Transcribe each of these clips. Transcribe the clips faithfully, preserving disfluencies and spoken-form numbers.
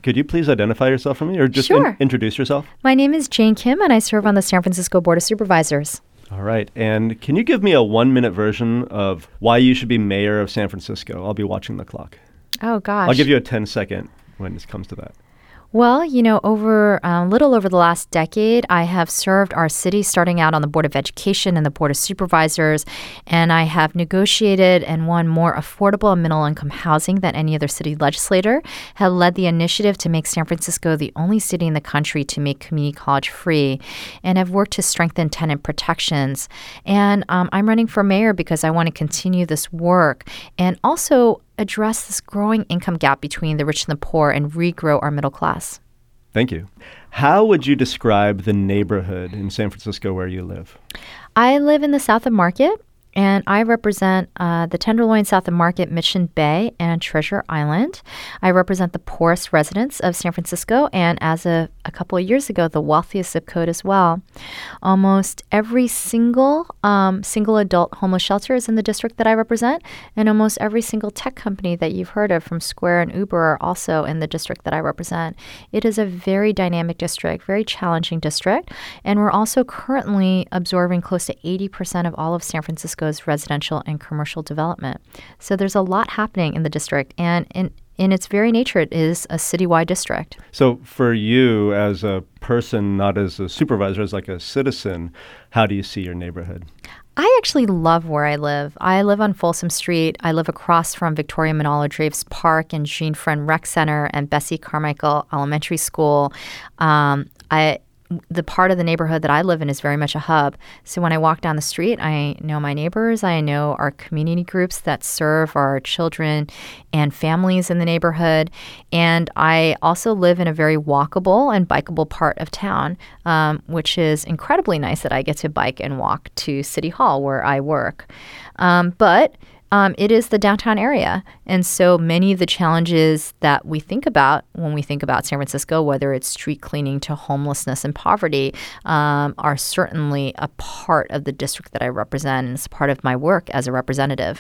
could you please identify yourself for me or just Sure. in- introduce yourself? My name is Jane Kim, and I serve on the San Francisco Board of Supervisors. All right. And can you give me a one-minute version of why you should be mayor of San Francisco? I'll be watching the clock. Oh, gosh. I'll give you a ten-second when it comes to that. Well, you know, over a uh, little over the last decade, I have served our city starting out on the Board of Education and the Board of Supervisors, and I have negotiated and won more affordable and middle-income housing than any other city legislator, have led the initiative to make San Francisco the only city in the country to make community college free, and have worked to strengthen tenant protections. And um, I'm running for mayor because I want to continue this work and also address this growing income gap between the rich and the poor and regrow our middle class. Thank you. How would you describe the neighborhood in San Francisco where you live? I live in the South of Market, and I represent uh, the Tenderloin, South of Market, Mission Bay, and Treasure Island. I represent the poorest residents of San Francisco, and as of a couple of years ago, the wealthiest zip code as well. Almost every single um, single adult homeless shelter is in the district that I represent, and almost every single tech company that you've heard of from Square and Uber are also in the district that I represent. It is a very dynamic district, very challenging district, and we're also currently absorbing close to eighty percent of all of San Francisco's residential and commercial development. So there's a lot happening in the district, and in In its very nature, it is a citywide district. So for you as a person, not as a supervisor, as like a citizen, how do you see your neighborhood? I actually love where I live. I live on Folsom Street. I live across from Victoria Manalo Draves Park and Jean Friend Rec Center and Bessie Carmichael Elementary School. Um, I The part of the neighborhood that I live in is very much a hub. So when I walk down the street, I know my neighbors. I know our community groups that serve our children and families in the neighborhood. And I also live in a very walkable and bikeable part of town, um, which is incredibly nice that I get to bike and walk to City Hall where I work. Um, but Um, it is the downtown area. And so many of the challenges that we think about when we think about San Francisco, whether it's street cleaning to homelessness and poverty, um, are certainly a part of the district that I represent, and it's part of my work as a representative.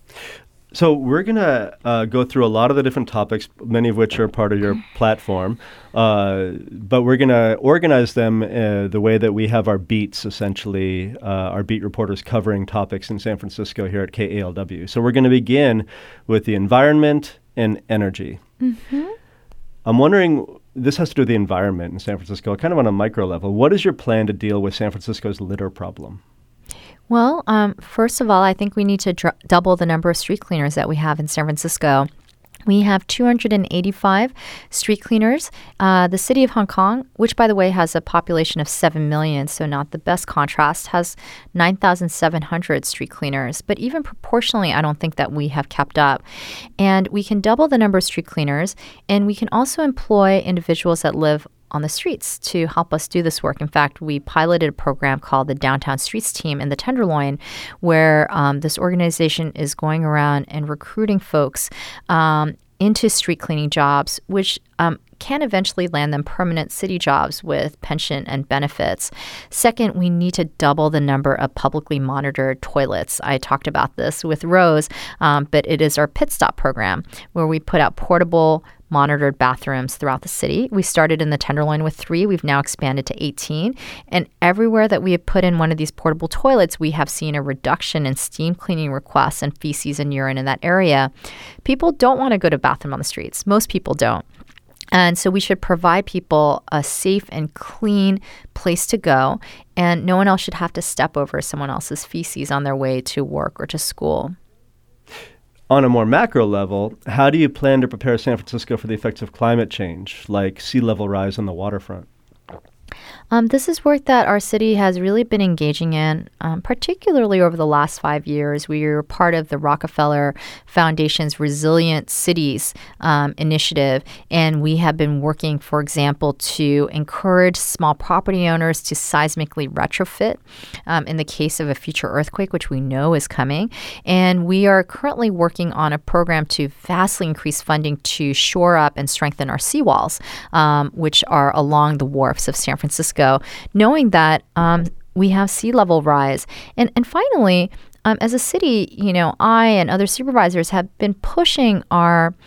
So we're going to uh, go through a lot of the different topics, many of which are part of your platform, uh, but we're going to organize them uh, the way that we have our beats, essentially, uh, our beat reporters covering topics in San Francisco here at K A L W. So we're going to begin with the environment and energy. Mm-hmm. I'm wondering, this has to do with the environment in San Francisco, kind of on a micro level. What is your plan to deal with San Francisco's litter problem? Well, um, first of all, I think we need to dr- double the number of street cleaners that we have in San Francisco. We have two hundred eighty-five street cleaners. Uh, the city of Hong Kong, which, by the way, has a population of seven million, so not the best contrast, has nine thousand seven hundred street cleaners. But even proportionally, I don't think that we have kept up. And we can double the number of street cleaners, and we can also employ individuals that live on the streets to help us do this work. In fact, we piloted a program called the Downtown Streets Team in the Tenderloin, where um, this organization is going around and recruiting folks um, into street cleaning jobs, which um, can eventually land them permanent city jobs with pension and benefits. Second, we need to double the number of publicly monitored toilets. I talked about this with Rose, um, but it is our Pit Stop program, where we put out portable monitored bathrooms throughout the city. We started in the Tenderloin with three. We've now expanded to eighteen. And everywhere that we have put in one of these portable toilets, we have seen a reduction in steam cleaning requests and feces and urine in that area. People don't want to go to bathroom on the streets. Most people don't. And so we should provide people a safe and clean place to go, and no one else should have to step over someone else's feces on their way to work or to school. On a more macro level, how do you plan to prepare San Francisco for the effects of climate change, like sea level rise on the waterfront? Um, this is work that our city has really been engaging in, um, particularly over the last five years. We are part of the Rockefeller Foundation's Resilient Cities um, initiative, and we have been working, for example, to encourage small property owners to seismically retrofit um, in the case of a future earthquake, which we know is coming. And we are currently working on a program to vastly increase funding to shore up and strengthen our seawalls, um, which are along the wharfs of San Francisco, knowing that um, we have sea level rise. And and finally, um, as a city, you know, I and other supervisors have been pushing our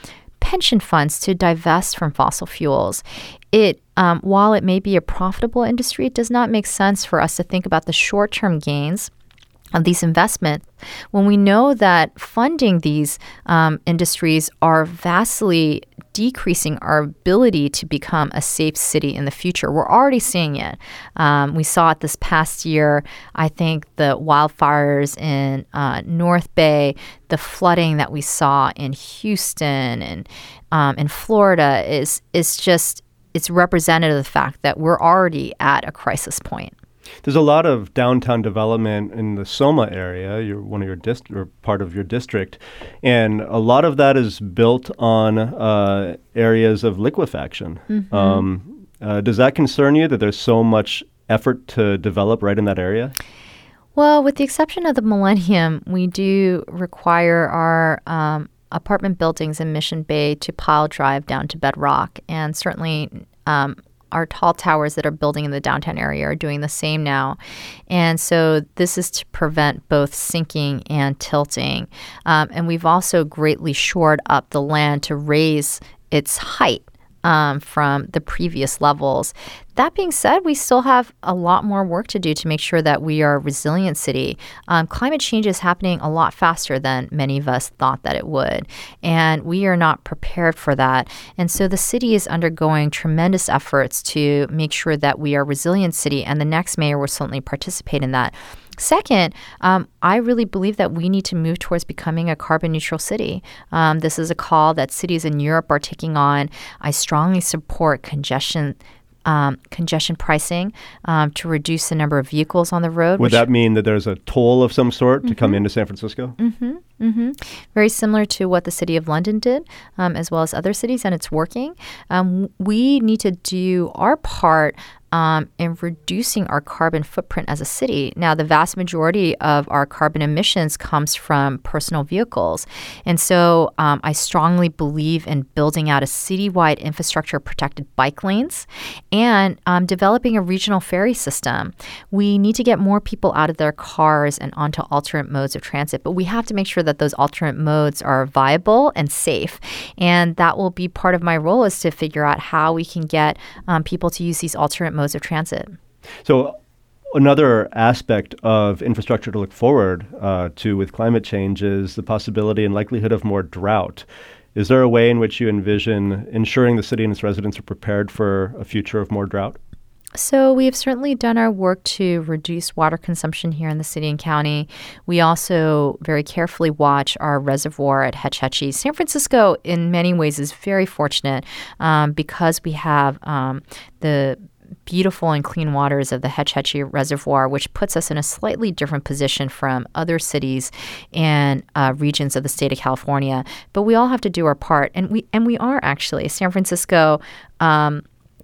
pension funds to divest from fossil fuels. It, um, while it may be a profitable industry, it does not make sense for us to think about the short-term gains of these investments when we know that funding these um, industries are vastly decreasing our ability to become a safe city in the future. We're already seeing it. Um, we saw it this past year. I think the wildfires in uh, North Bay, the flooding that we saw in Houston and um, in Florida is is just it's representative of the fact that we're already at a crisis point. There's a lot of downtown development in the Soma area. You're one of your dist- or part of your district, and a lot of that is built on uh, areas of liquefaction. Mm-hmm. Um, uh, does that concern you that there's so much effort to develop right in that area? Well, with the exception of the Millennium, we do require our um, apartment buildings in Mission Bay to pile drive down to bedrock, and certainly um, our tall towers that are building in the downtown area are doing the same now. And so this is to prevent both sinking and tilting. Um, and we've also greatly shored up the land to raise its height um, from the previous levels. That being said, we still have a lot more work to do to make sure that we are a resilient city. Um, climate change is happening a lot faster than many of us thought that it would, and we are not prepared for that. And so the city is undergoing tremendous efforts to make sure that we are a resilient city, and the next mayor will certainly participate in that. Second, um, I really believe that we need to move towards becoming a carbon neutral city. Um, this is a call that cities in Europe are taking on. I strongly support congestion Um, congestion pricing um, to reduce the number of vehicles on the road. Would that mean that there's a toll of some sort mm-hmm. to come into San Francisco? Mm-hmm. Mm-hmm. Very similar to what the city of London did, um, as well as other cities, and it's working. Um, we need to do our part Um, in reducing our carbon footprint as a city. Now, the vast majority of our carbon emissions comes from personal vehicles. And so um, I strongly believe in building out a citywide infrastructure of protected bike lanes and um, developing a regional ferry system. We need to get more people out of their cars and onto alternate modes of transit, but we have to make sure that those alternate modes are viable and safe. And that will be part of my role, is to figure out how we can get um, people to use these alternate modes of transit. So another aspect of infrastructure to look forward uh, to with climate change is the possibility and likelihood of more drought. Is there a way in which you envision ensuring the city and its residents are prepared for a future of more drought? So we have certainly done our work to reduce water consumption here in the city and county. We also very carefully watch our reservoir at Hetch Hetchy. San Francisco, in many ways, is very fortunate um, because we have um, the beautiful and clean waters of the Hetch Hetchy Reservoir, which puts us in a slightly different position from other cities and uh, regions of the state of California. But we all have to do our part, and we and we are actually. San Francisco, um,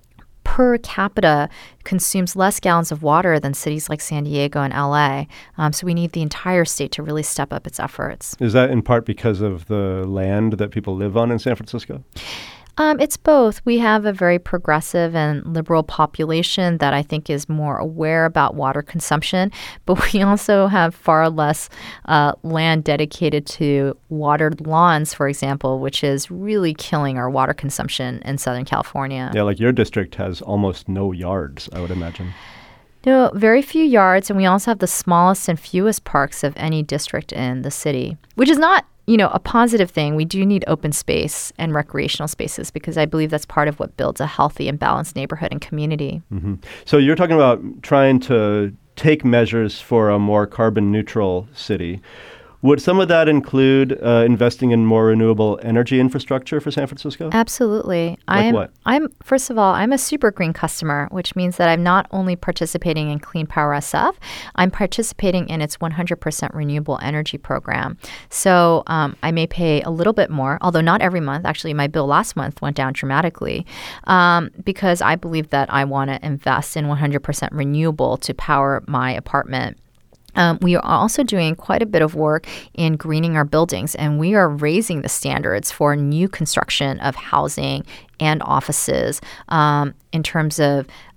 per capita, consumes less gallons of water than cities like San Diego and L A. Um, so we need the entire state to really step up its efforts. Is that in part because of the land that people live on in San Francisco? Um, it's both. We have a very progressive and liberal population that I think is more aware about water consumption, but we also have far less uh, land dedicated to watered lawns, for example, which is really killing our water consumption in Southern California. Yeah, like your district has almost no yards, I would imagine. No, very few yards, and we also have the smallest and fewest parks of any district in the city, which is not, you know, a positive thing. We do need open space and recreational spaces because I believe that's part of what builds a healthy and balanced neighborhood and community. Mm-hmm. So you're talking about trying to take measures for a more carbon neutral city. Would some of that include uh, investing in more renewable energy infrastructure for San Francisco? Absolutely. Like I'm, what? I'm first of all, I'm a super green customer, which means that I'm not only participating in Clean Power S F, I'm participating in its one hundred percent renewable energy program. So um, I may pay a little bit more, although not every month. Actually, my bill last month went down dramatically um, because I believe that I want to invest in one hundred percent renewable to power my apartment. Um, we are also doing quite a bit of work in greening our buildings, and we are raising the standards for new construction of housing and offices um, in terms of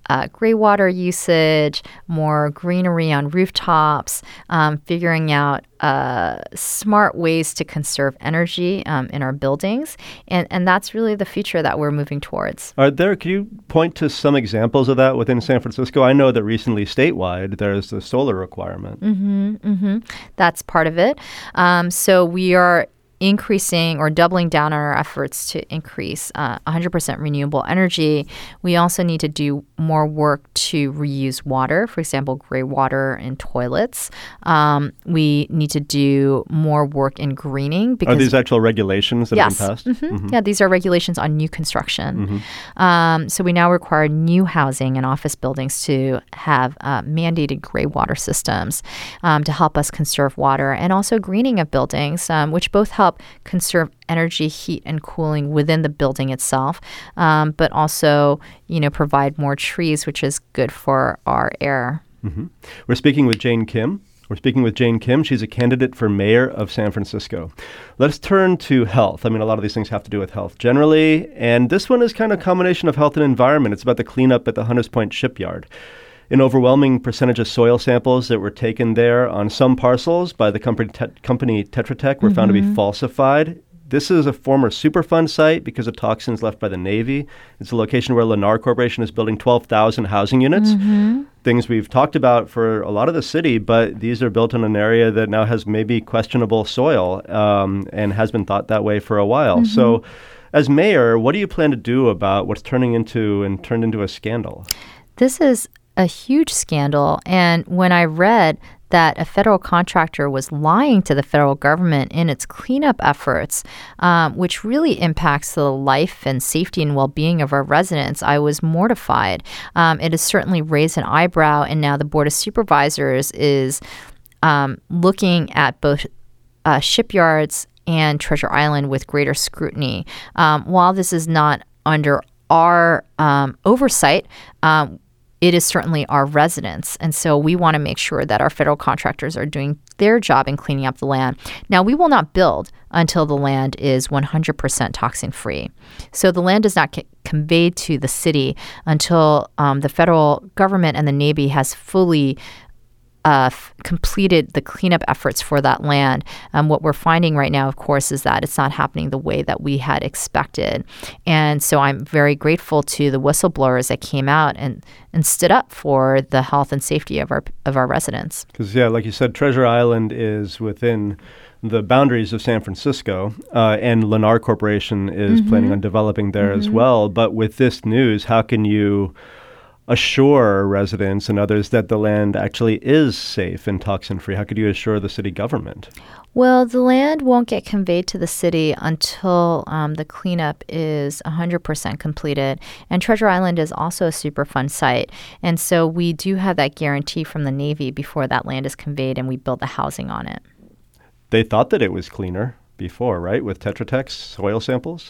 uh, gray water usage, more greenery on rooftops, um, figuring out uh, smart ways to conserve energy um, in our buildings. And, and that's really the future that we're moving towards. Are there, can you point to some examples of that within San Francisco? I know that recently statewide there's the solar requirement. Mm-hmm, mm-hmm. That's part of it. Um, so we are increasing or doubling down on our efforts to increase uh, one hundred percent renewable energy. We also need to do more work to reuse water, for example, gray water in toilets. Um, we need to do more work in greening. Because are these actual regulations that yes. have been passed? Mm-hmm. Mm-hmm. Yeah, these are regulations on new construction. Mm-hmm. Um, so we now require new housing and office buildings to have uh, mandated gray water systems um, to help us conserve water, and also greening of buildings, um, which both help conserve energy, heat, and cooling within the building itself, um, but also, you know, provide more trees, which is good for our air. Mm-hmm. We're speaking with Jane Kim. We're speaking with Jane Kim. She's a candidate for mayor of San Francisco. Let's turn to health. I mean, a lot of these things have to do with health generally, and this one is kind of a combination of health and environment. It's about the cleanup at the Hunters Point shipyard. An overwhelming percentage of soil samples that were taken there on some parcels by the company, te- company Tetra Tech were mm-hmm. found to be falsified. This is a former Superfund site because of toxins left by the Navy. It's a location where Lennar Corporation is building twelve thousand housing units. Mm-hmm. Things we've talked about for a lot of the city, but these are built in an area that now has maybe questionable soil um, and has been thought that way for a while. Mm-hmm. So as mayor, what do you plan to do about what's turning into and turned into a scandal? This is a huge scandal. And when I read that a federal contractor was lying to the federal government in its cleanup efforts, um, which really impacts the life and safety and well-being of our residents, I was mortified. Um, it has certainly raised an eyebrow, and now the Board of Supervisors is um, looking at both uh, shipyards and Treasure Island with greater scrutiny. Um, while this is not under our um, oversight, um, it is certainly our residents. And so we want to make sure that our federal contractors are doing their job in cleaning up the land. Now, we will not build until the land is one hundred percent toxin-free. So the land does not get conveyed to the city until um, the federal government and the Navy has fully Uh, f- completed the cleanup efforts for that land. Um, what we're finding right now, of course, is that it's not happening the way that we had expected. And so I'm very grateful to the whistleblowers that came out and, and stood up for the health and safety of our of our residents. Because, yeah, like you said, Treasure Island is within the boundaries of San Francisco, uh, and Lennar Corporation is mm-hmm. planning on developing there mm-hmm. as well. But with this news, how can you assure residents and others that the land actually is safe and toxin-free? How could you assure the city government? Well, the land won't get conveyed to the city until um, the cleanup is one hundred percent completed. And Treasure Island is also a Superfund site. And so we do have that guarantee from the Navy before that land is conveyed and we build the housing on it. They thought that it was cleaner before, right, with Tetra Tech's soil samples?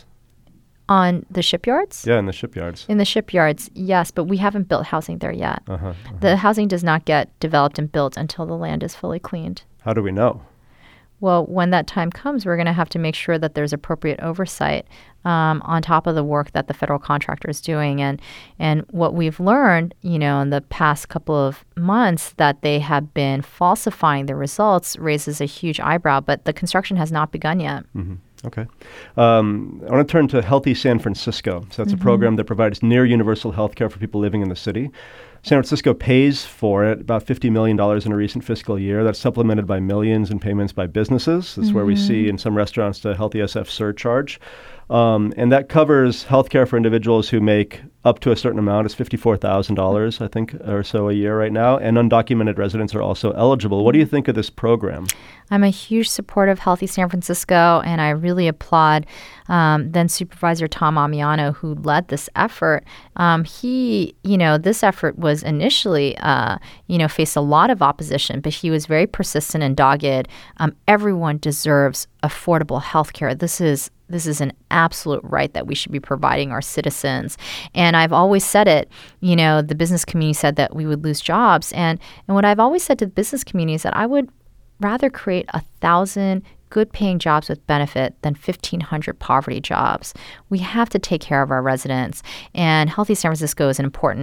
On the shipyards? Yeah, in the shipyards. In the shipyards, yes, but we haven't built housing there yet. Uh-huh, uh-huh. The housing does not get developed and built until the land is fully cleaned. How do we know? Well, when that time comes, we're going to have to make sure that there's appropriate oversight um, on top of the work that the federal contractor is doing. And and what we've learned, you know, in the past couple of months that they have been falsifying the results raises a huge eyebrow, but the construction has not begun yet. Mm-hmm. Okay. Um, I want to turn to Healthy San Francisco. So that's mm-hmm. a program that provides near universal health care for people living in the city. San Francisco pays for it, about fifty million dollars in a recent fiscal year. That's supplemented by millions in payments by businesses. That's mm-hmm. where we see in some restaurants the Healthy S F surcharge. Um, and that covers health care for individuals who make up to a certain amount. It's fifty-four thousand dollars, I think, or so a year right now. And undocumented residents are also eligible. What do you think of this program? I'm a huge supporter of Healthy San Francisco, and I really applaud um, then Supervisor Tom Amiano, who led this effort. Um, he, you know, this effort was initially, uh, you know, faced a lot of opposition, but he was very persistent and dogged. Um, everyone deserves affordable health care. This is This is an absolute right that we should be providing our citizens. And I've always said it, you know, the business community said that we would lose jobs. And, and what I've always said to the business community is that I would rather create a thousand good paying jobs with benefit than fifteen hundred poverty jobs. We have to take care of our residents. And Healthy San Francisco is an important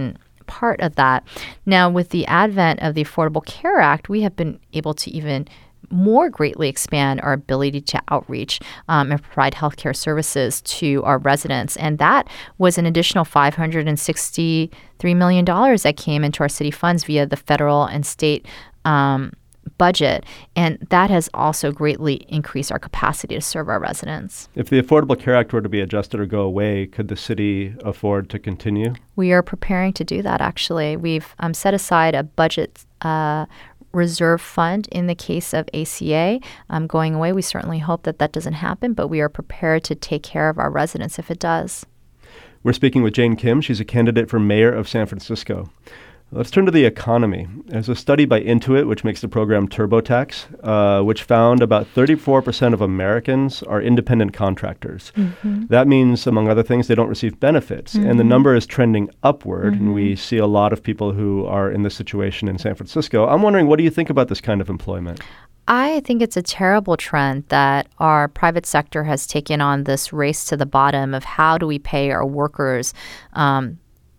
part of that. Now, with the advent of the Affordable Care Act, we have been able to even more greatly expand our ability to outreach um, and provide healthcare services to our residents. And that was an additional five hundred sixty-three million dollars that came into our city funds via the federal and state um, budget. And that has also greatly increased our capacity to serve our residents. If the Affordable Care Act were to be adjusted or go away, could the city afford to continue? We are preparing to do that, actually. We've um, set aside a budget uh, reserve fund in the case of A C A um, going away. We certainly hope that that doesn't happen, but we are prepared to take care of our residents if it does. We're speaking with Jane Kim. She's a candidate for mayor of San Francisco. Let's turn to the economy. There's a study by Intuit, which makes the program TurboTax, uh, which found about thirty-four percent of Americans are independent contractors. Mm-hmm. That means, among other things, they don't receive benefits. Mm-hmm. And the number is trending upward. Mm-hmm. And we see a lot of people who are in this situation in San Francisco. I'm wondering, what do you think about this kind of employment? I think it's a terrible trend that our private sector has taken on this race to the bottom of how do we pay our workers um,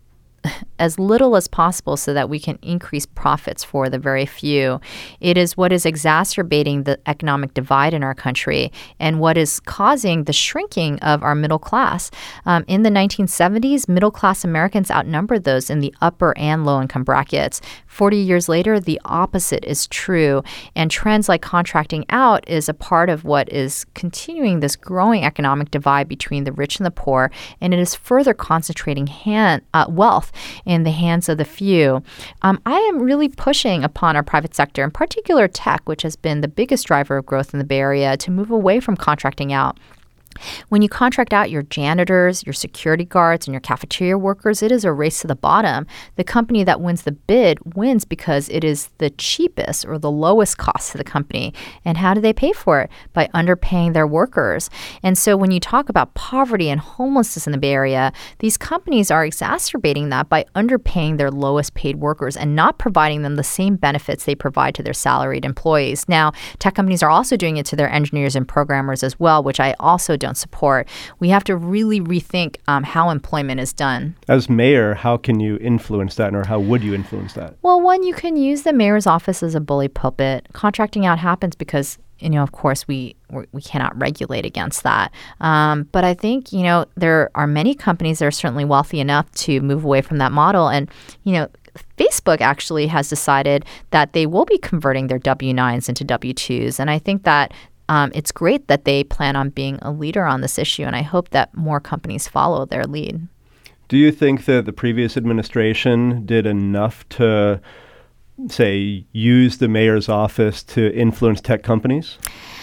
as little as possible so that we can increase profits for the very few. It is what is exacerbating the economic divide in our country and what is causing the shrinking of our middle class. Um, in the nineteen seventies, middle-class Americans outnumbered those in the upper and low-income brackets. forty years later, the opposite is true, and trends like contracting out is a part of what is continuing this growing economic divide between the rich and the poor, and it is further concentrating hand, uh, wealth in the hands of the few. Um, I am really pushing upon our private sector, in particular tech, which has been the biggest driver of growth in the Bay Area, to move away from contracting out. When you contract out your janitors, your security guards, and your cafeteria workers, it is a race to the bottom. The company that wins the bid wins because it is the cheapest or the lowest cost to the company. And how do they pay for it? By underpaying their workers. And so when you talk about poverty and homelessness in the Bay Area, these companies are exacerbating that by underpaying their lowest paid workers and not providing them the same benefits they provide to their salaried employees. Now, tech companies are also doing it to their engineers and programmers as well, which I also don't support. We have to really rethink um, how employment is done. As mayor, how can you influence that, or how would you influence that? Well, one, you can use the mayor's office as a bully pulpit. Contracting out happens because, you know, of course, we we cannot regulate against that. Um, but I think, you know, there are many companies that are certainly wealthy enough to move away from that model. And, you know, Facebook actually has decided that they will be converting their W nines into W twos. And I think that Um, it's great that they plan on being a leader on this issue, and I hope that more companies follow their lead. Do you think that the previous administration did enough to, say, use the mayor's office to influence tech companies?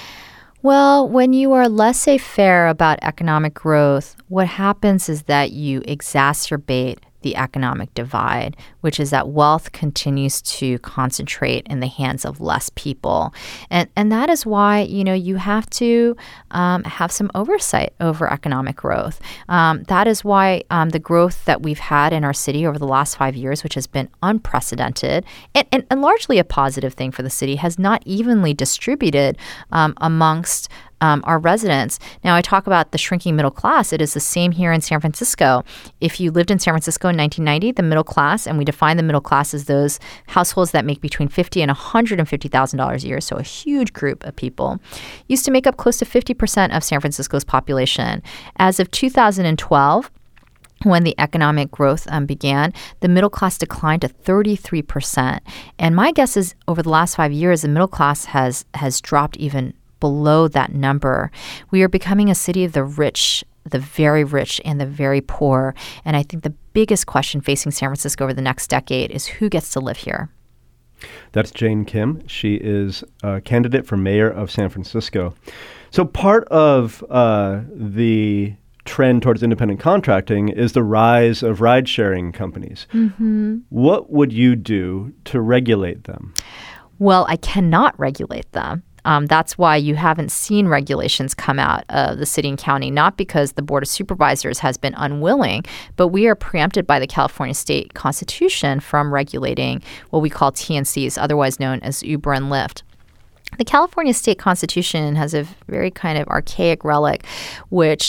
Well, when you are laissez-faire about economic growth, what happens is that you exacerbate the economic divide, which is that wealth continues to concentrate in the hands of less people. And and that is why, you know, you have to um, have some oversight over economic growth. Um, that is why um, the growth that we've had in our city over the last five years, which has been unprecedented and, and, and largely a positive thing for the city, has not evenly distributed um, amongst Um, our residents. Now, I talk about the shrinking middle class. It is the same here in San Francisco. If you lived in San Francisco in nineteen ninety, the middle class, and we define the middle class as those households that make between fifty thousand dollars and one hundred fifty thousand dollars a year, so a huge group of people, used to make up close to fifty percent of San Francisco's population. As of two thousand twelve, when the economic growth um, began, the middle class declined to thirty-three percent. And my guess is over the last five years, the middle class has has dropped even below that number. We are becoming a city of the rich, the very rich, and the very poor. And I think the biggest question facing San Francisco over the next decade is who gets to live here. That's Jane Kim. She is a candidate for mayor of San Francisco. So part of uh, the trend towards independent contracting is the rise of ride-sharing companies. Mm-hmm. What would you do to regulate them? Well, I cannot regulate them. Um, that's why you haven't seen regulations come out of the city and county, not because the Board of Supervisors has been unwilling, but we are preempted by the California state constitution from regulating what we call T N Cs, otherwise known as Uber and Lyft. The California state constitution has a very kind of archaic relic, which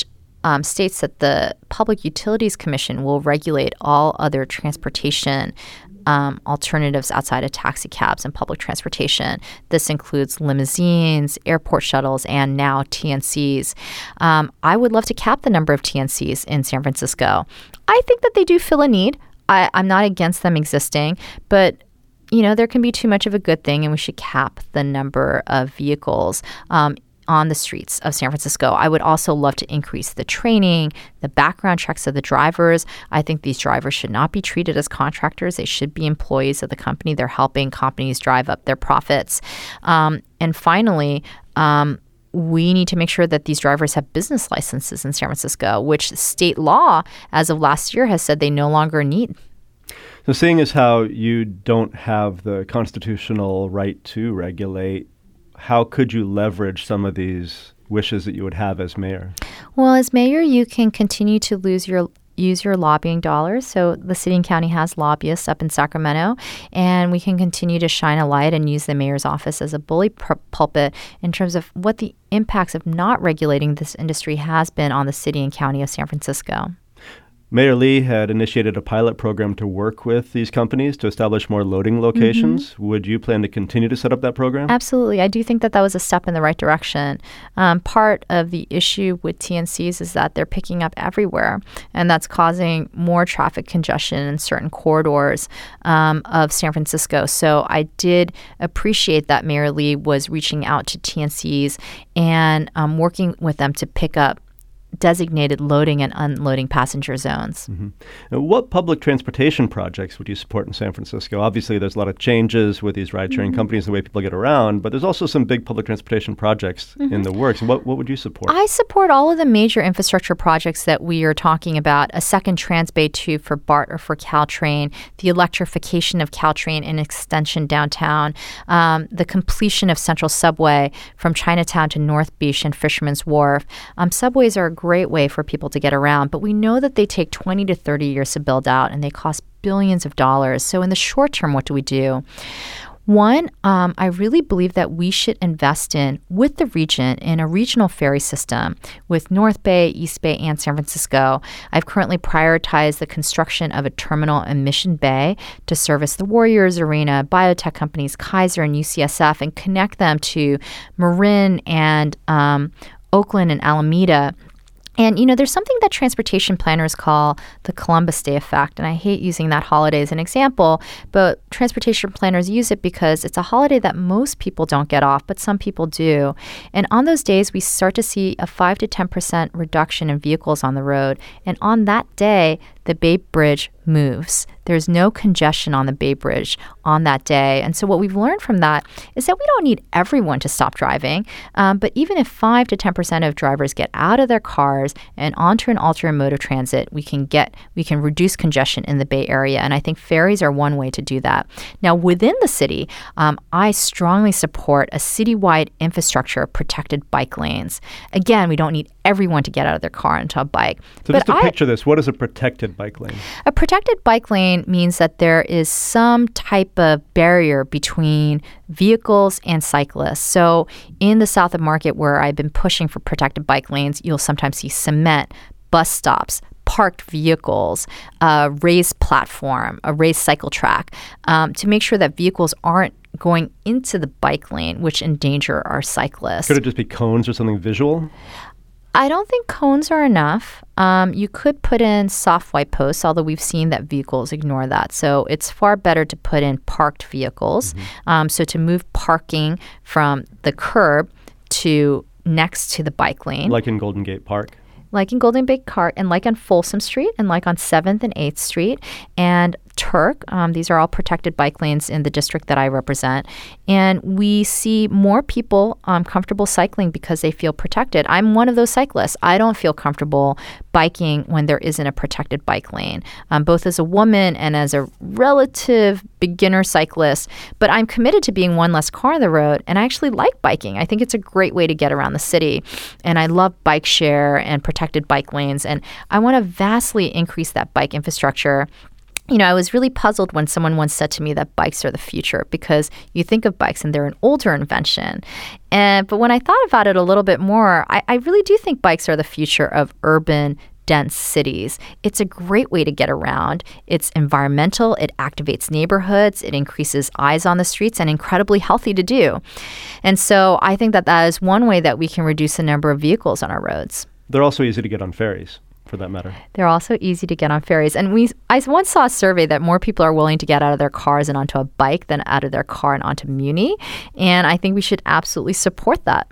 um, states that the Public Utilities Commission will regulate all other transportation Um, alternatives outside of taxi cabs and public transportation. This includes limousines, airport shuttles, and now T N Cs. Um, I would love to cap the number of T N Cs in San Francisco. I think that they do fill a need. I, I'm not against them existing, but you know, there can be too much of a good thing, and we should cap the number of vehicles um, on the streets of San Francisco. I would also love to increase the training, the background checks of the drivers. I think these drivers should not be treated as contractors. They should be employees of the company. They're helping companies drive up their profits. Um, and finally, um, we need to make sure that these drivers have business licenses in San Francisco, which state law, as of last year, has said they no longer need. So seeing as how you don't have the constitutional right to regulate, how could you leverage some of these wishes that you would have as mayor? Well, as mayor, you can continue to lose your use your lobbying dollars. So the city and county has lobbyists up in Sacramento, and we can continue to shine a light and use the mayor's office as a bully pr- pulpit in terms of what the impacts of not regulating this industry has been on the city and county of San Francisco. Mayor Lee had initiated a pilot program to work with these companies to establish more loading locations. Mm-hmm. Would you plan to continue to set up that program? Absolutely. I do think that that was a step in the right direction. Um, part of the issue with T N Cs is that they're picking up everywhere, and that's causing more traffic congestion in certain corridors um, of San Francisco. So I did appreciate that Mayor Lee was reaching out to T N Cs and um, working with them to pick up designated loading and unloading passenger zones. Mm-hmm. Now, what public transportation projects would you support in San Francisco? Obviously, there's a lot of changes with these ride-sharing mm-hmm. companies, the way people get around, but there's also some big public transportation projects mm-hmm. in the works. What, what would you support? I support all of the major infrastructure projects that we are talking about. A second Transbay tube for BART or for Caltrain, the electrification of Caltrain and extension downtown, um, the completion of Central Subway from Chinatown to North Beach and Fisherman's Wharf. Um, subways are a great way for people to get around, but we know that they take twenty to thirty years to build out, and they cost billions of dollars. So in the short term, what do we do? One, um, I really believe that we should invest in, with the region, in a regional ferry system with North Bay, East Bay, and San Francisco. I've currently prioritized the construction of a terminal in Mission Bay to service the Warriors Arena, biotech companies, Kaiser, and U C S F, and connect them to Marin and um, Oakland and Alameda. And, you know, there's something that transportation planners call the Columbus Day effect. And I hate using that holiday as an example, but transportation planners use it because it's a holiday that most people don't get off, but some people do. And on those days, we start to see a five to ten percent reduction in vehicles on the road. And on that day, the Bay Bridge moves. There's no congestion on the Bay Bridge on that day. And so what we've learned from that is that we don't need everyone to stop driving. Um, but even if five to ten percent of drivers get out of their cars and onto an alternate mode of transit, we can get we can reduce congestion in the Bay Area. And I think ferries are one way to do that. Now, within the city, um, I strongly support a citywide infrastructure of protected bike lanes. Again, we don't need everyone to get out of their car into a bike. So but just to I, picture this, what is a protected bike lane? A protected bike lane means that there is some type of barrier between vehicles and cyclists. So in the South of Market, where I've been pushing for protected bike lanes, you'll sometimes see cement, bus stops, parked vehicles, a raised platform, a raised cycle track, um, to make sure that vehicles aren't going into the bike lane, which endanger our cyclists. Could it just be cones or something visual? I don't think cones are enough. Um, you could put in soft white posts, although we've seen that vehicles ignore that. So it's far better to put in parked vehicles. Mm-hmm. Um, so to move parking from the curb to next to the bike lane. Like in Golden Gate Park? Like in Golden Gate Park, and like on Folsom Street, and like on seventh and eighth Street, and Turk. Um, these are all protected bike lanes in the district that I represent. And we see more people um, comfortable cycling because they feel protected. I'm one of those cyclists. I don't feel comfortable biking when there isn't a protected bike lane, um, both as a woman and as a relative beginner cyclist. But I'm committed to being one less car on the road, and I actually like biking. I think it's a great way to get around the city. And I love bike share and protected bike lanes. And I want to vastly increase that bike infrastructure. you know, I was really puzzled when someone once said to me that bikes are the future because you think of bikes and they're an older invention. And but when I thought about it a little bit more, I, I really do think bikes are the future of urban dense cities. It's a great way to get around. It's environmental, it activates neighborhoods, it increases eyes on the streets, and incredibly healthy to do. And so I think that that is one way that we can reduce the number of vehicles on our roads. They're also easy to get on ferries, for that matter. They're also easy to get on ferries. And we, I once saw a survey that more people are willing to get out of their cars and onto a bike than out of their car and onto Muni. And I think we should absolutely support that.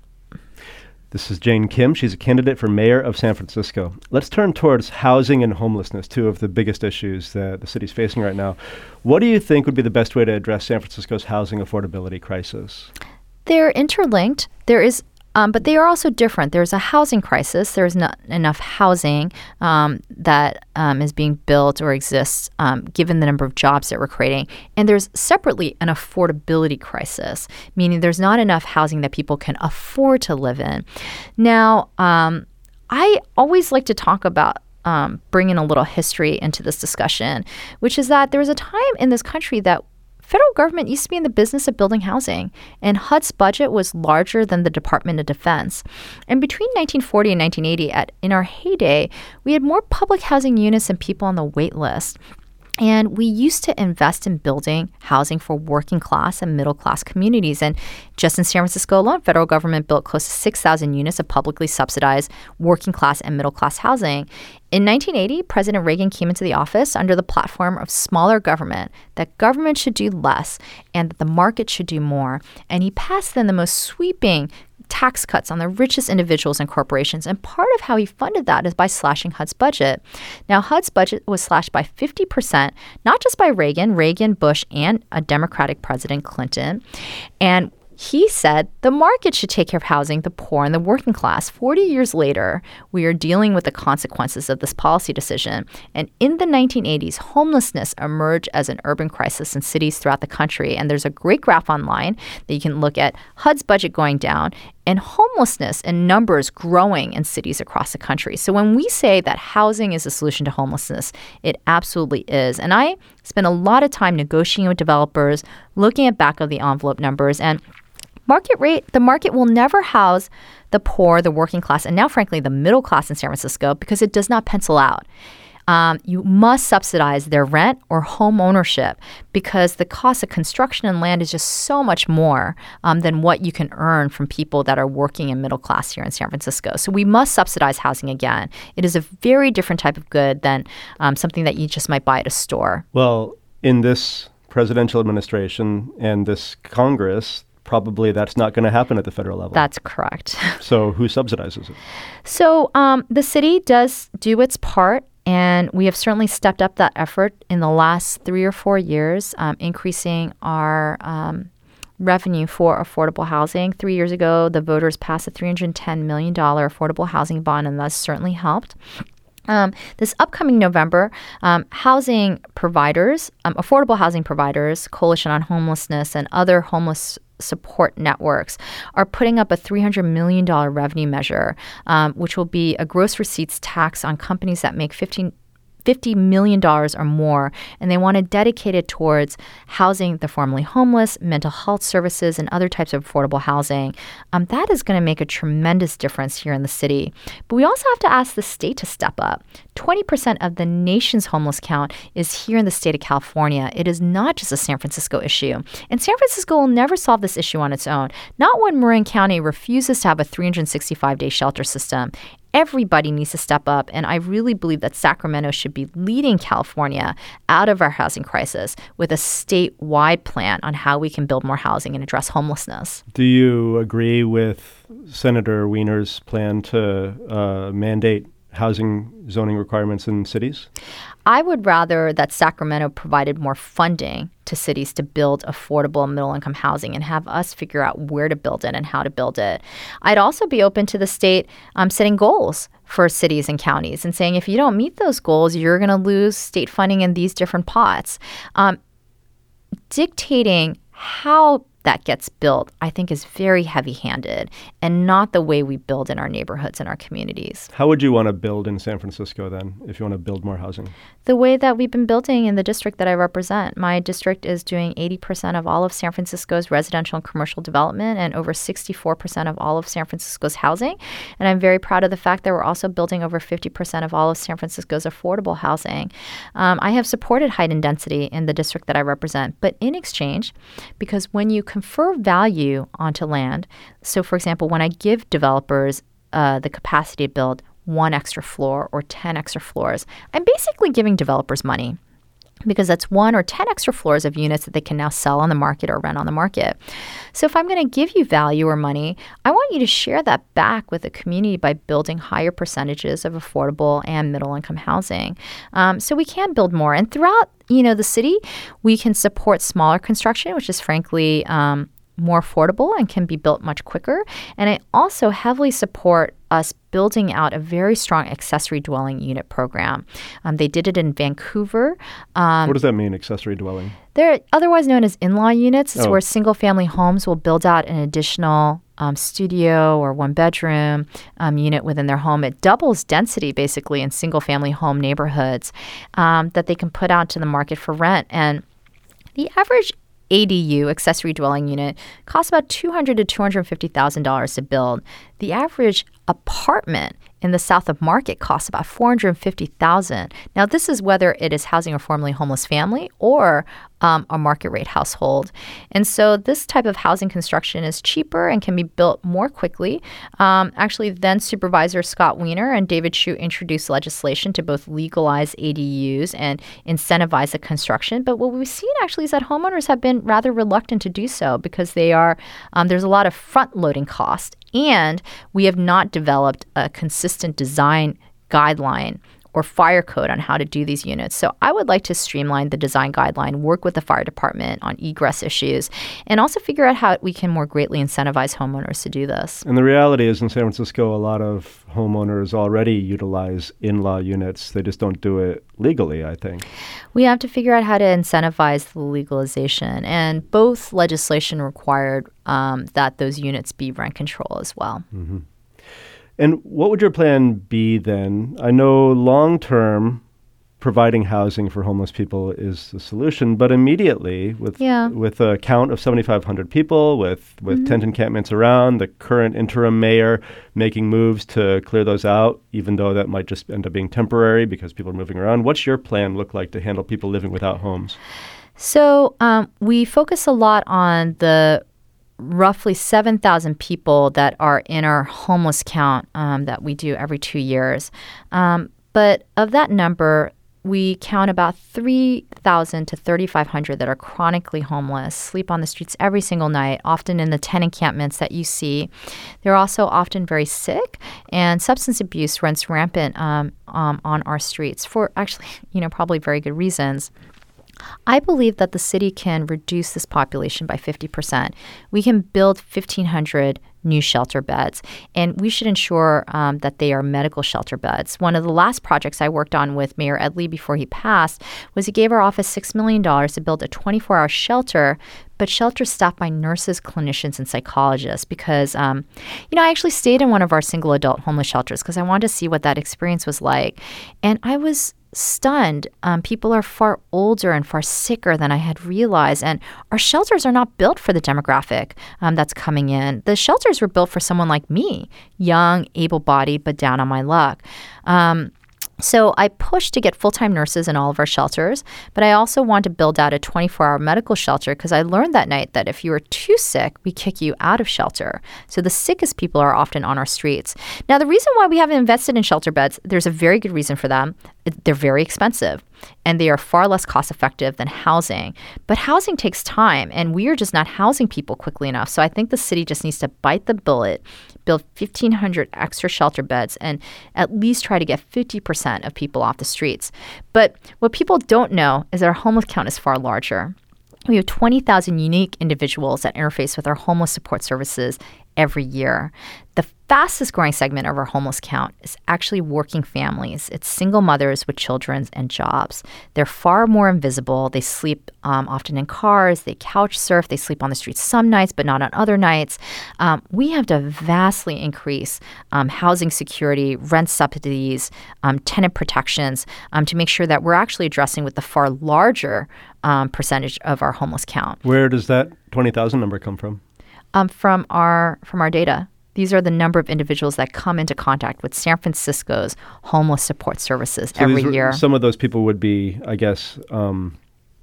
This is Jane Kim. She's a candidate for mayor of San Francisco. Let's turn towards housing and homelessness, two of the biggest issues that the city's facing right now. What do you think would be the best way to address San Francisco's housing affordability crisis? They're interlinked. There is Um, but they are also different. There's a housing crisis. There's not enough housing um, that um, is being built or exists um, given the number of jobs that we're creating. And there's separately an affordability crisis, meaning there's not enough housing that people can afford to live in. Now, um, I always like to talk about um, bringing a little history into this discussion, which is that there was a time in this country that federal government used to be in the business of building housing, and H U D's budget was larger than the Department of Defense. And between nineteen forty and nineteen eighty, at in our heyday, we had more public housing units than people on the wait list. And we used to invest in building housing for working class and middle class communities. And just in San Francisco alone, federal government built close to six thousand units of publicly subsidized working class and middle class housing. In nineteen eighty, President Reagan came into the office under the platform of smaller government, that government should do less and that the market should do more. And he passed then the most sweeping tax cuts on the richest individuals and corporations. And part of how he funded that is by slashing H U D's budget. Now, H U D's budget was slashed by fifty percent, not just by Reagan, Reagan, Bush, and a Democratic President Clinton. And he said the market should take care of housing the poor and the working class. forty years later, we are dealing with the consequences of this policy decision. And in the nineteen eighties, homelessness emerged as an urban crisis in cities throughout the country. And there's a great graph online that you can look at H U D's budget going down and homelessness in numbers growing in cities across the country. So when we say that housing is a solution to homelessness, it absolutely is. And I spent a lot of time negotiating with developers, looking at back of the envelope numbers, and market rate, the market will never house the poor, the working class, and now, frankly, the middle class in San Francisco because it does not pencil out. Um, you must subsidize their rent or home ownership because the cost of construction and land is just so much more um, than what you can earn from people that are working in middle class here in San Francisco. So we must subsidize housing again. It is a very different type of good than um, something that you just might buy at a store. Well, in this presidential administration and this Congress, probably that's not going to happen at the federal level. That's correct. So who subsidizes it? So um, the city does do its part, and we have certainly stepped up that effort in the last three or four years, um, increasing our um, revenue for affordable housing. Three years ago, the voters passed a three hundred ten million dollars affordable housing bond, and that's certainly helped. Um, this upcoming November, um, housing providers, um, affordable housing providers, Coalition on Homelessness, and other homeless support networks are putting up a three hundred million dollars revenue measure, um, which will be a gross receipts tax on companies that make fifteen fifty million dollars or more, and they want to dedicate it towards housing the formerly homeless, mental health services, and other types of affordable housing. Um, that is going to make a tremendous difference here in the city. But we also have to ask the state to step up. twenty percent of the nation's homeless count is here in the state of California. It is not just a San Francisco issue. And San Francisco will never solve this issue on its own, not when Marin County refuses to have a three hundred sixty-five day shelter system. Everybody needs to step up, and I really believe that Sacramento should be leading California out of our housing crisis with a statewide plan on how we can build more housing and address homelessness. Do you agree with Senator Wiener's plan to uh, mandate housing zoning requirements in cities? I would rather that Sacramento provided more funding to cities to build affordable middle-income housing and have us figure out where to build it and how to build it. I'd also be open to the state um, setting goals for cities and counties and saying if you don't meet those goals, you're going to lose state funding in these different pots. Um, dictating how that gets built, I think, is very heavy-handed and not the way we build in our neighborhoods and our communities. How would you want to build in San Francisco then, if you want to build more housing? The way that we've been building in the district that I represent. My district is doing eighty percent of all of San Francisco's residential and commercial development and over sixty-four percent of all of San Francisco's housing. And I'm very proud of the fact that we're also building over fifty percent of all of San Francisco's affordable housing. Um, I have supported height and density in the district that I represent, but in exchange, because when you confer value onto land, so for example, when I give developers uh, the capacity to build one extra floor or ten extra floors, I'm basically giving developers money because that's one or ten extra floors of units that they can now sell on the market or rent on the market. So if I'm going to give you value or money, I want you to share that back with the community by building higher percentages of affordable and middle-income housing. Um, so we can build more. And throughout, you know, the city, we can support smaller construction, which is frankly um, more affordable and can be built much quicker. And I also heavily support us building out a very strong accessory dwelling unit program. Um, they did it in Vancouver. Um, what does that mean, accessory dwelling? They're otherwise known as in-law units. It's oh. where single-family homes will build out an additional um, studio or one-bedroom um, unit within their home. It doubles density, basically, in single-family home neighborhoods um, that they can put out to the market for rent. And the average A D U, accessory dwelling unit, costs about two hundred thousand to two hundred fifty thousand dollars to build. The average apartment in the South of Market costs about four hundred fifty thousand dollars. Now, this is whether it is housing a formerly homeless family or um, a market rate household. And so this type of housing construction is cheaper and can be built more quickly. Um, actually, then Supervisor Scott Wiener and David Chu introduced legislation to both legalize A D Us and incentivize the construction. But what we've seen actually is that homeowners have been rather reluctant to do so because they are um, there's a lot of front-loading cost. And we have not developed a consistent design guideline or fire code on how to do these units. So I would like to streamline the design guideline, work with the fire department on egress issues, and also figure out how we can more greatly incentivize homeowners to do this. And the reality is in San Francisco, a lot of homeowners already utilize in-law units. They just don't do it legally, I think. We have to figure out how to incentivize the legalization. And both legislation required um, that those units be rent control as well. Mm-hmm. And what would your plan be then? I know long-term providing housing for homeless people is the solution, but immediately with yeah. with a count of seventy-five hundred people, with, with mm-hmm. tent encampments around, the current interim mayor making moves to clear those out, even though that might just end up being temporary because people are moving around. What's your plan look like to handle people living without homes? So um, we focus a lot on the roughly seven thousand people that are in our homeless count um, that we do every two years. Um, but of that number, we count about three thousand to thirty-five hundred that are chronically homeless, sleep on the streets every single night, often in the tent encampments that you see. They're also often very sick, and substance abuse runs rampant um, um, on our streets for actually, you know, probably very good reasons. I believe that the city can reduce this population by fifty percent. We can build fifteen hundred new shelter beds, and we should ensure um, that they are medical shelter beds. One of the last projects I worked on with Mayor Ed Lee before he passed was he gave our office six million dollars to build a twenty-four hour shelter, but shelter staffed by nurses, clinicians, and psychologists because, um, you know, I actually stayed in one of our single adult homeless shelters because I wanted to see what that experience was like. And I was stunned. Um, people are far older and far sicker than I had realized. And our shelters are not built for the demographic um, that's coming in. The shelters were built for someone like me, young, able-bodied, but down on my luck. Um, So I pushed to get full-time nurses in all of our shelters, but I also want to build out a twenty-four hour medical shelter because I learned that night that if you are too sick, we kick you out of shelter. So the sickest people are often on our streets. Now, the reason why we haven't invested in shelter beds, there's a very good reason for them. They're very expensive, and they are far less cost-effective than housing. But housing takes time, and we are just not housing people quickly enough. So I think the city just needs to bite the bullet, build fifteen hundred extra shelter beds, and at least try to get fifty percent of people off the streets. But what people don't know is that our homeless count is far larger. We have twenty thousand unique individuals that interface with our homeless support services every year. The fastest growing segment of our homeless count is actually working families. It's single mothers with children and jobs. They're far more invisible. They sleep um, often in cars. They couch surf. They sleep on the streets some nights, but not on other nights. Um, we have to vastly increase um, housing security, rent subsidies, um, tenant protections um, to make sure that we're actually addressing with the far larger um, percentage of our homeless count. Where does that twenty thousand number come from? Um, from our from our data. These are the number of individuals that come into contact with San Francisco's homeless support services so every these, year. Some of those people would be, I guess, um,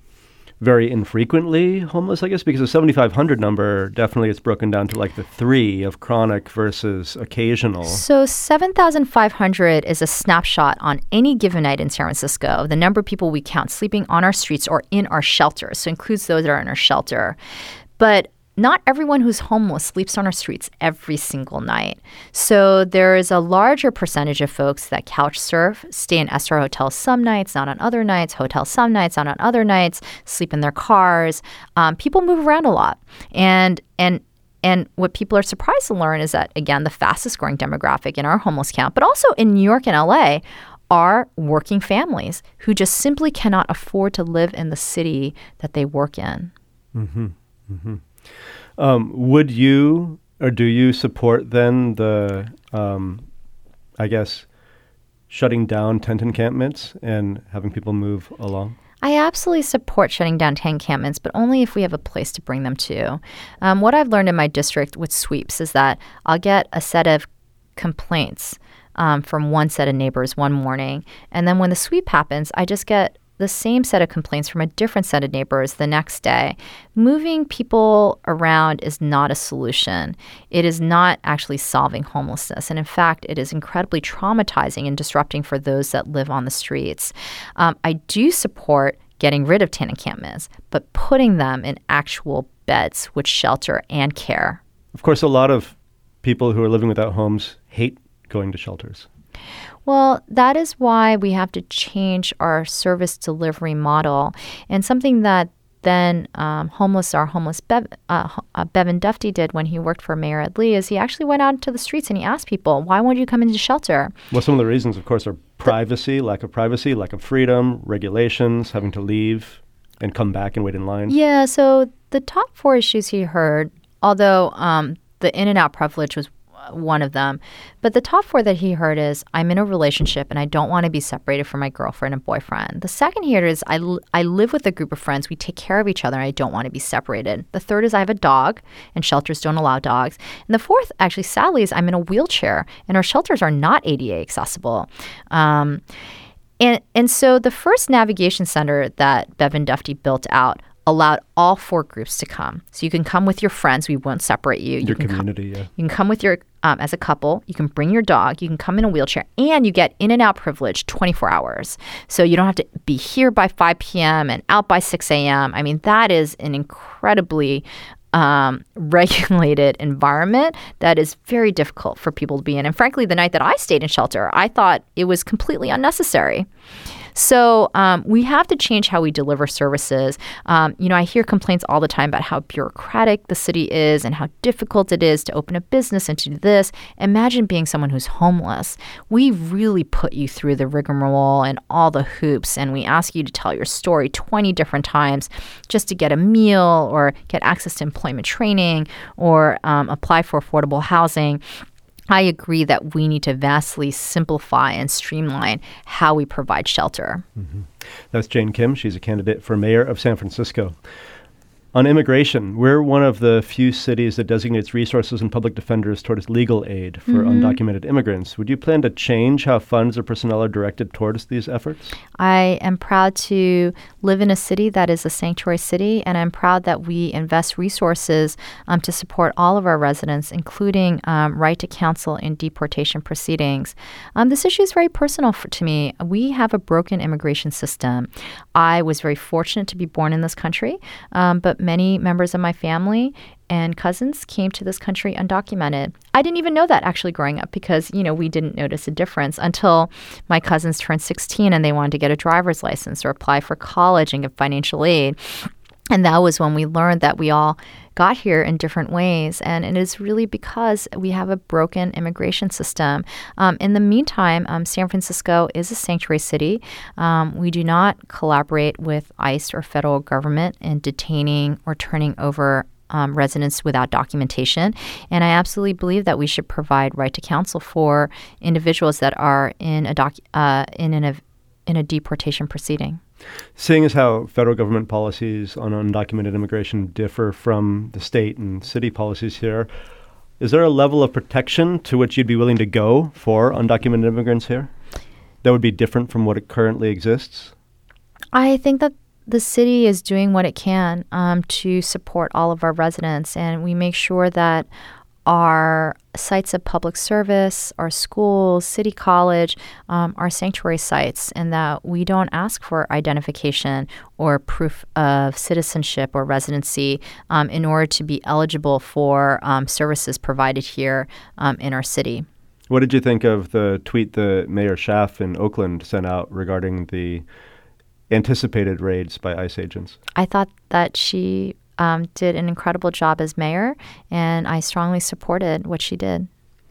very infrequently homeless, I guess, because the seventy-five hundred number definitely is broken down to like the three of chronic versus occasional. So seven thousand five hundred is a snapshot on any given night in San Francisco, the number of people we count sleeping on our streets or in our shelters. So it includes those that are in our shelter. But not everyone who's homeless sleeps on our streets every single night. So there is a larger percentage of folks that couch surf, stay in S R hotels some nights, not on other nights, hotels some nights, not on other nights, sleep in their cars. Um, people move around a lot. And and and what people are surprised to learn is that, again, the fastest growing demographic in our homeless count, but also in New York and L A, are working families who just simply cannot afford to live in the city that they work in. Mm-hmm. Mm-hmm. Um, would you or do you support then the, um, I guess, shutting down tent encampments and having people move along? I absolutely support shutting down tent encampments, but only if we have a place to bring them to. Um, what I've learned in my district with sweeps is that I'll get a set of complaints um, from one set of neighbors one morning, and then when the sweep happens, I just get the same set of complaints from a different set of neighbors the next day. Moving people around is not a solution. It is not actually solving homelessness. And in fact, it is incredibly traumatizing and disrupting for those that live on the streets. Um, I do support getting rid of tent encampments, but putting them in actual beds with shelter and care. Of course, a lot of people who are living without homes hate going to shelters. Well, that is why we have to change our service delivery model. And something that then um, homeless, our homeless Bev, uh, uh, Bevan Dufty did when he worked for Mayor Ed Lee is he actually went out into the streets and he asked people, why won't you come into shelter? Well, some of the reasons, of course, are privacy, lack of privacy, lack of freedom, regulations, having to leave and come back and wait in line. Yeah, so the top four issues he heard, although um, the in and out privilege was one of them. But the top four that he heard is, I'm in a relationship and I don't want to be separated from my girlfriend and boyfriend. The second he heard is, I, l- I live with a group of friends. We take care of each other and I don't want to be separated. The third is, I have a dog and shelters don't allow dogs. And the fourth, actually, sadly, is I'm in a wheelchair and our shelters are not A D A accessible. Um, and, and so the first navigation center that Bevan Dufty built out allowed all four groups to come. So you can come with your friends. We won't separate you. Your you can community, come, yeah. You can come with your, um, as a couple. You can bring your dog. You can come in a wheelchair. And you get in and out privilege twenty-four hours. So you don't have to be here by five p.m. and out by six a.m. I mean, that is an incredibly um, regulated environment that is very difficult for people to be in. And frankly, the night that I stayed in shelter, I thought it was completely unnecessary. So um, we have to change how we deliver services. Um, you know, I hear complaints all the time about how bureaucratic the city is and how difficult it is to open a business and to do this. Imagine being someone who's homeless. We really put you through the rigmarole and all the hoops, and we ask you to tell your story twenty different times just to get a meal or get access to employment training or um, apply for affordable housing. I agree that we need to vastly simplify and streamline how we provide shelter. Mm-hmm. That's Jane Kim. She's a candidate for mayor of San Francisco. On immigration, we're one of the few cities that designates resources and public defenders towards legal aid for mm-hmm. undocumented immigrants. Would you plan to change how funds or personnel are directed towards these efforts? I am proud to live in a city that is a sanctuary city, and I'm proud that we invest resources um, to support all of our residents, including um, right to counsel in deportation proceedings. Um, this issue is very personal for, to me. We have a broken immigration system. I was very fortunate to be born in this country, um, but many members of my family and cousins came to this country undocumented. I didn't even know that actually growing up because, you know, we didn't notice a difference until my cousins turned sixteen and they wanted to get a driver's license or apply for college and get financial aid. And that was when we learned that we all got here in different ways. And it is really because we have a broken immigration system. Um, in the meantime, um, San Francisco is a sanctuary city. Um, we do not collaborate with ICE or federal government in detaining or turning over Um, residents without documentation. And I absolutely believe that we should provide right to counsel for individuals that are in a doc, uh, in an, in a deportation proceeding. Seeing as how federal government policies on undocumented immigration differ from the state and city policies here, is there a level of protection to which you'd be willing to go for undocumented immigrants here that would be different from what it currently exists? I think that the city is doing what it can um, to support all of our residents, and we make sure that our sites of public service, our schools, city college, um, are sanctuary sites, and that we don't ask for identification or proof of citizenship or residency um, in order to be eligible for um, services provided here um, in our city. What did you think of the tweet that Mayor Schaaf in Oakland sent out regarding the anticipated raids by ICE agents? I thought that she um, did an incredible job as mayor, and I strongly supported what she did.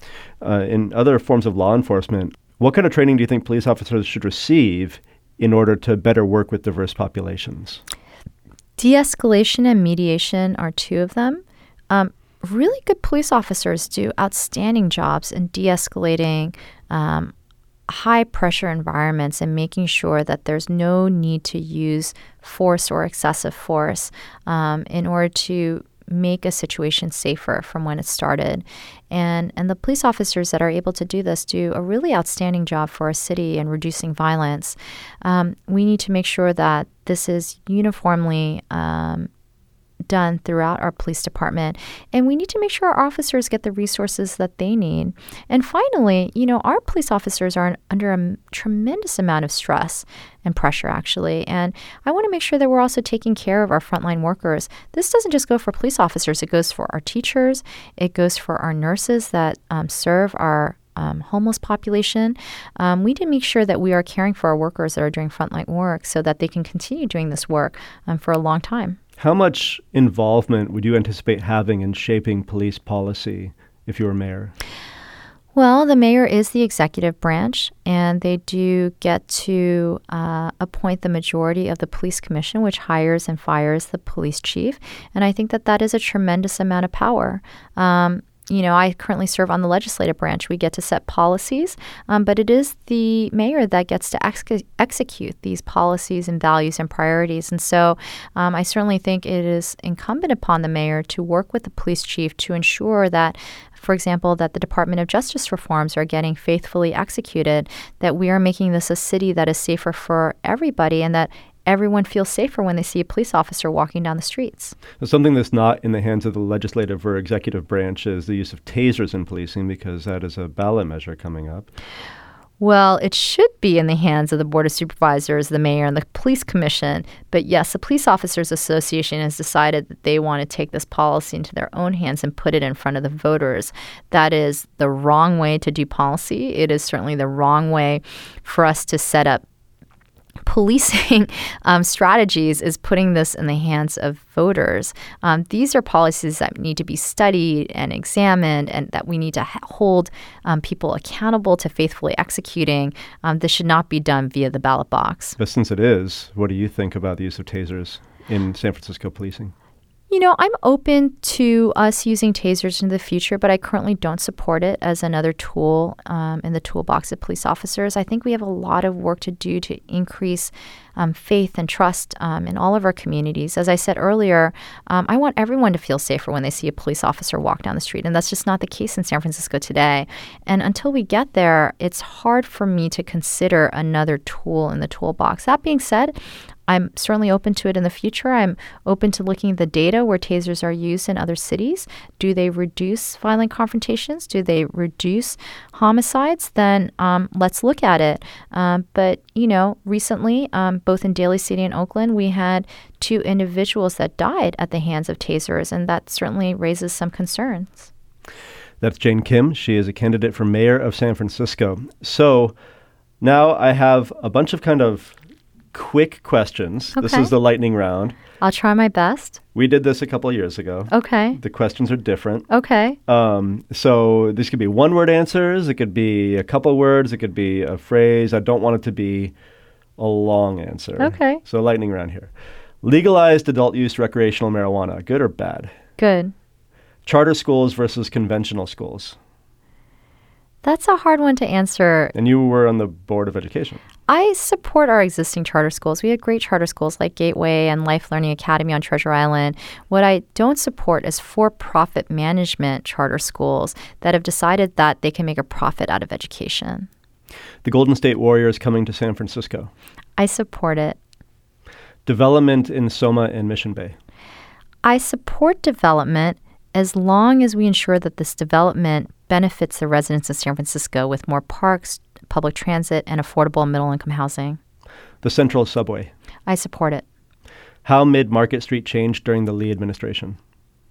Uh, in other forms of law enforcement, what kind of training do you think police officers should receive in order to better work with diverse populations? De-escalation and mediation are two of them. Um, really good police officers do outstanding jobs in de-escalating um, high-pressure environments and making sure that there's no need to use force or excessive force um, in order to make a situation safer from when it started. And and the police officers that are able to do this do a really outstanding job for our city in reducing violence. Um, we need to make sure that this is uniformly um, done throughout our police department. And we need to make sure our officers get the resources that they need. And finally, you know, our police officers are under a tremendous amount of stress and pressure, actually. And I want to make sure that we're also taking care of our frontline workers. This doesn't just go for police officers. It goes for our teachers. It goes for our nurses that um, serve our Um, homeless population. Um, we need to make sure that we are caring for our workers that are doing frontline work so that they can continue doing this work um, for a long time. How much involvement would you anticipate having in shaping police policy if you were mayor? Well, the mayor is the executive branch, and they do get to uh, appoint the majority of the police commission, which hires and fires the police chief. And I think that that is a tremendous amount of power. Um, You know, I currently serve on the legislative branch. We get to set policies, um, but it is the mayor that gets to ex- execute these policies and values and priorities. And so um, I certainly think it is incumbent upon the mayor to work with the police chief to ensure that, for example, that the Department of Justice reforms are getting faithfully executed, that we are making this a city that is safer for everybody, and that everyone feels safer when they see a police officer walking down the streets. Something that's not in the hands of the legislative or executive branch is the use of tasers in policing, because that is a ballot measure coming up. Well, it should be in the hands of the Board of Supervisors, the mayor, and the police commission. But yes, the Police Officers Association has decided that they want to take this policy into their own hands and put it in front of the voters. That is the wrong way to do policy. It is certainly the wrong way for us to set up policing um, strategies, is putting this in the hands of voters. Um, these are policies that need to be studied and examined, and that we need to ha- hold um, people accountable to faithfully executing. Um, this should not be done via the ballot box. But since it is, what do you think about the use of tasers in San Francisco policing? You know, I'm open to us using tasers in the future, but I currently don't support it as another tool um, in the toolbox of police officers. I think we have a lot of work to do to increase um, faith and trust um, in all of our communities. As I said earlier, um, I want everyone to feel safer when they see a police officer walk down the street, and that's just not the case in San Francisco today. And until we get there, it's hard for me to consider another tool in the toolbox. That being said, I'm certainly open to it in the future. I'm open to looking at the data where tasers are used in other cities. Do they reduce violent confrontations? Do they reduce homicides? Then um, let's look at it. Um, but, you know, recently, um, both in Daly City and Oakland, we had two individuals that died at the hands of tasers, and that certainly raises some concerns. That's Jane Kim. She is a candidate for mayor of San Francisco. So now I have a bunch of kind of quick questions. This Okay. is the lightning round. I'll try my best. We did this a couple of years ago. Okay. The questions are different. Okay. Um, so this could be one-word answers. It could be a couple words. It could be a phrase. I don't want it to be a long answer. Okay. So lightning round here. Legalized adult use recreational marijuana, good or bad? Good. Charter schools versus conventional schools. That's a hard one to answer. And you were on the Board of Education. I support our existing charter schools. We have great charter schools like Gateway and Life Learning Academy on Treasure Island. What I don't support is for-profit management charter schools that have decided that they can make a profit out of education. The Golden State Warriors coming to San Francisco. I support it. Development in Soma and Mission Bay. I support development as long as we ensure that this development benefits the residents of San Francisco with more parks, public transit, and affordable middle-income housing. The Central Subway. I support it. How Mid-Market Street changed during the Lee administration.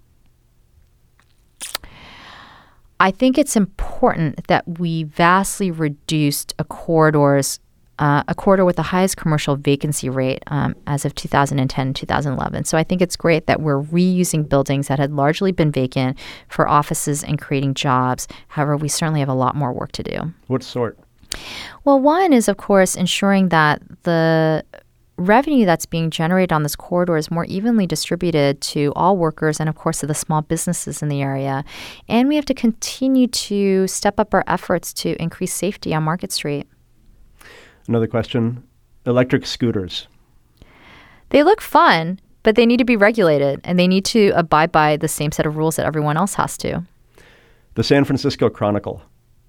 I think it's important that we vastly reduced a corridor's Uh, a corridor with the highest commercial vacancy rate um, as of two thousand ten, two thousand eleven. So I think it's great that we're reusing buildings that had largely been vacant for offices and creating jobs. However, we certainly have a lot more work to do. What sort? Well, one is, of course, ensuring that the revenue that's being generated on this corridor is more evenly distributed to all workers and, of course, to the small businesses in the area. And we have to continue to step up our efforts to increase safety on Market Street. Another question. Electric scooters. They look fun, but they need to be regulated, and they need to abide by the same set of rules that everyone else has to. The San Francisco Chronicle.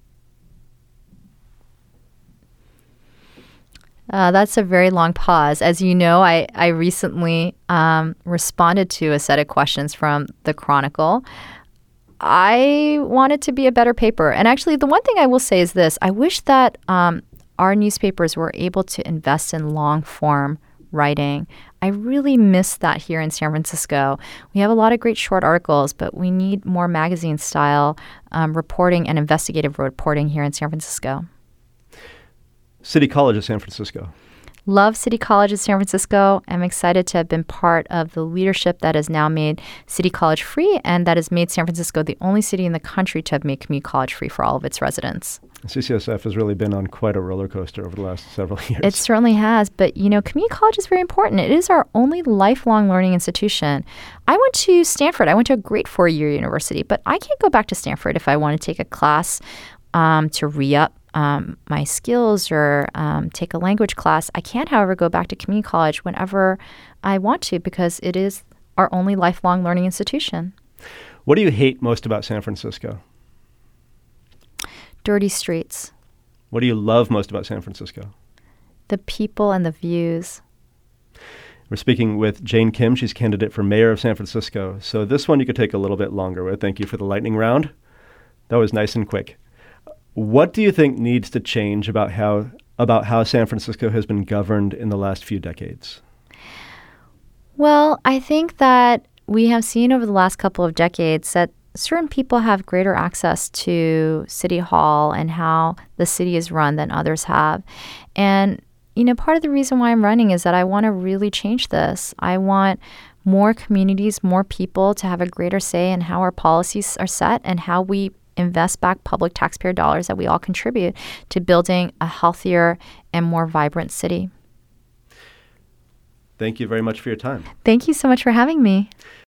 Uh, that's a very long pause. As you know, I, I recently um, responded to a set of questions from the Chronicle. I want it to be a better paper. And actually, the one thing I will say is this. I wish that um, our newspapers were able to invest in long-form writing. I really miss that here in San Francisco. We have a lot of great short articles, but we need more magazine-style um, reporting and investigative reporting here in San Francisco. City College of San Francisco. Love City College of San Francisco. I'm excited to have been part of the leadership that has now made City College free and that has made San Francisco the only city in the country to have made community college free for all of its residents. C C S F has really been on quite a roller coaster over the last several years. It certainly has. But, you know, community college is very important. It is our only lifelong learning institution. I went to Stanford. I went to a great four-year university, but I can't go back to Stanford if I want to take a class um, to re-up um, my skills or um, take a language class. I can, however, go back to community college whenever I want to because it is our only lifelong learning institution. What do you hate most about San Francisco? Dirty streets. What do you love most about San Francisco? The people and the views. We're speaking with Jane Kim. She's candidate for mayor of San Francisco. So this one you could take a little bit longer with. Thank you for the lightning round. That was nice and quick. What do you think needs to change about how about how San Francisco has been governed in the last few decades? Well, I think that we have seen over the last couple of decades that certain people have greater access to City Hall and how the city is run than others have. And, you know, part of the reason why I'm running is that I want to really change this. I want more communities, more people to have a greater say in how our policies are set and how we invest back public taxpayer dollars that we all contribute to building a healthier and more vibrant city. Thank you very much for your time. Thank you so much for having me.